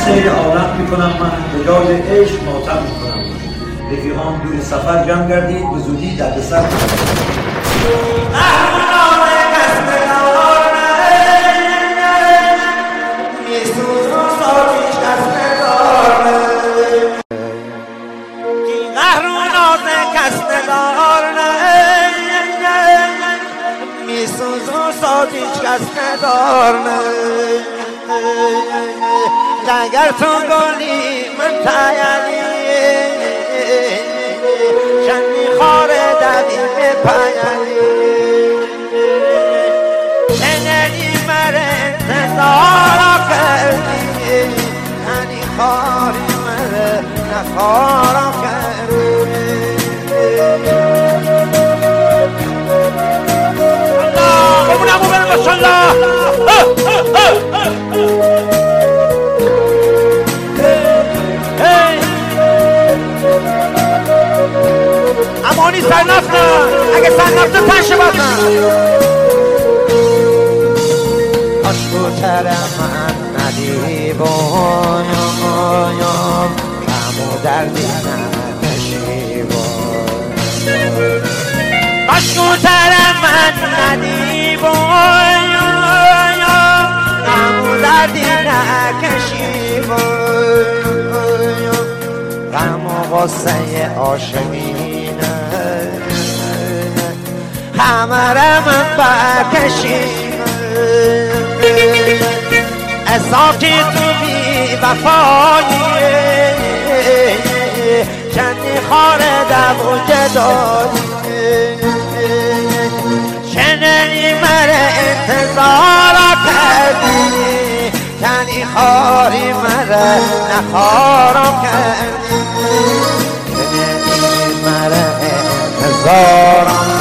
سیر عالم میکنم من، به داد عشق ماتم میکنم. رفیقان دور سفر جمع گردید، به زودی در سر اگر تو گلی من تایلی شنی خاره دادی به پایلی شنی مره انتظارا کردی شنی خاری مره نخارا کردی الله بمونم و برم ماشالله امانی سرنفت نه اگه سرنفت تنشه باز نه عشقوتر من ندیبایم کمو دردی ننشیبایم عشقوتر من ندیبایم کمو دردی نکشیبایم غم و غصه عاشقینه همه را من بکشیم اصافی تو بی وفاییه چندی خاره دم و جداییه چنینی مره انتظارا کردی چندی خاری مره نخارا کردی چنینی مره انتظارا